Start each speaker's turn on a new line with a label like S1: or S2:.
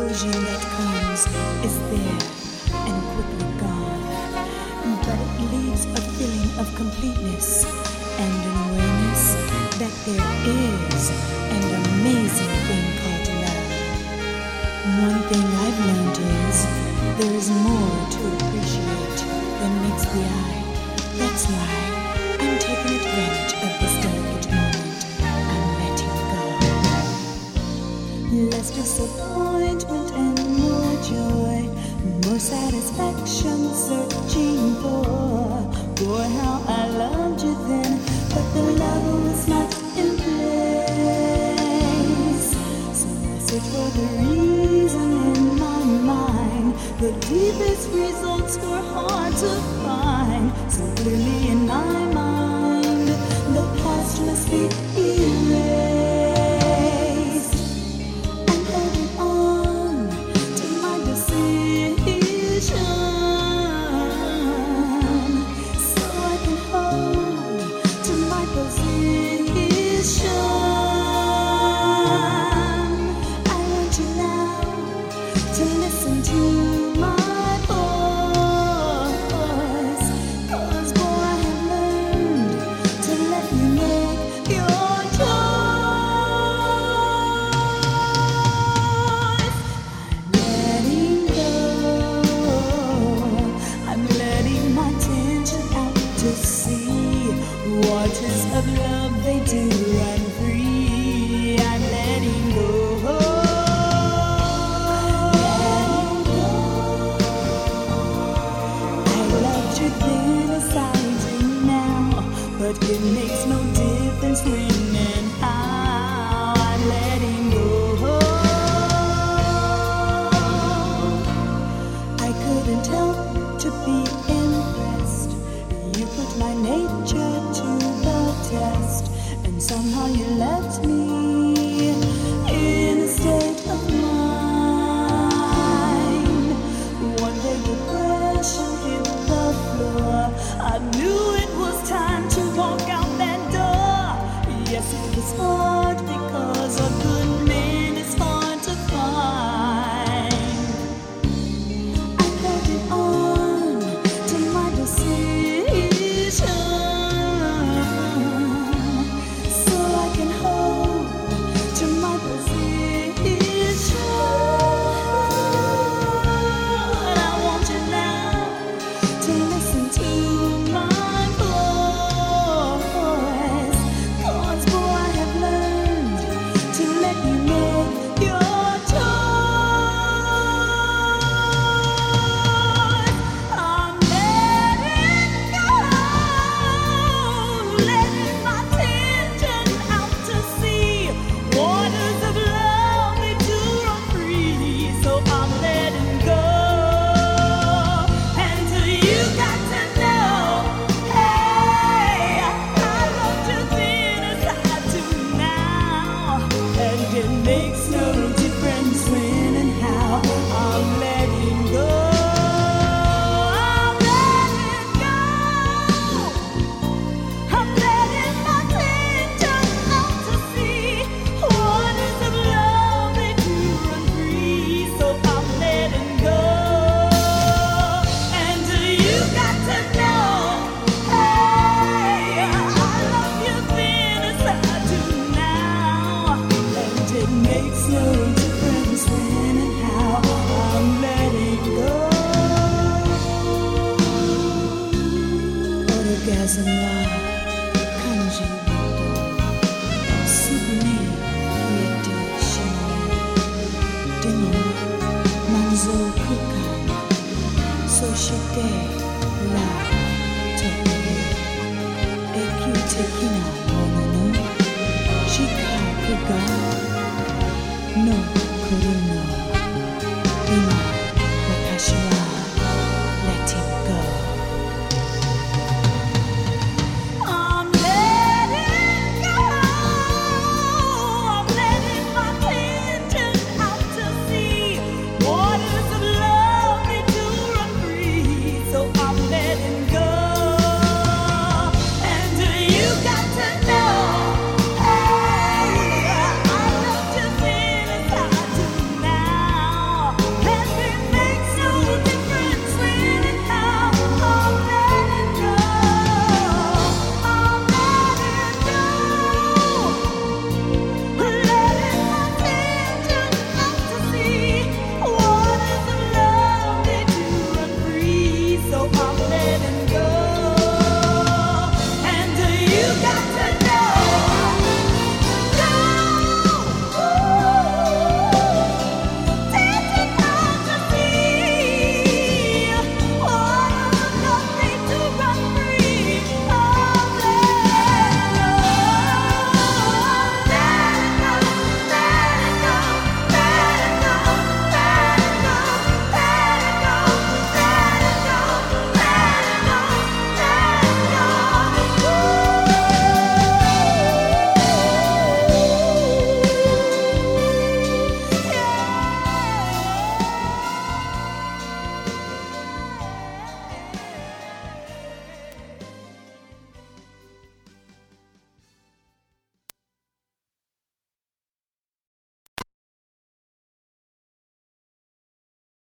S1: explosion that comes is there and quickly gone, but it leaves a feeling of completeness and an awareness that there is an amazing thing called love. One thing I've learned is there is more to appreciate than meets the eye. That's why I'm taking advantage of this delicate moment. I'm letting go. Less disappointment and more joy, more satisfaction searching for. Boy, how I loved you then, but the love was not in place. So I searched for the reason in my mind. The deepest results were hard to find. So clearly in my mind, the past must be erased. I'm holding on to my decision, so I can hold to my position. I want you now to listen to my voice, 'cause boy, I have learned to let you make your choice. I'm letting my tension out to sea. Waters of love, they do run free. I'm letting go. But it makes no difference when and how. I'm letting go. I couldn't help to be impressed. You put my nature to the test, and somehow you left me in a state of mind. One day depression hit the floor. I knew it was time to walk out that door. Yes, it was hard because a good man is hard to find. I'm holding on to my decision, so I can hold to my position. And I want you now to listen to my voice, 'cause boy, I have learned to let you make your choice. I'm letting go, letting my tension out to sea. Waters of love, they do run free, so I'm letting go. And you got to know, hey, I loved you then as I do now, and it makes no difference when and how. I'm letting go. I'm letting go. I'm letting my tension out to sea. Waters of love, they do run free, so I'm letting go. And you got to know, hey, I love you then as I do now, and it makes no difference when and how. I'm letting go. Orgasm Live.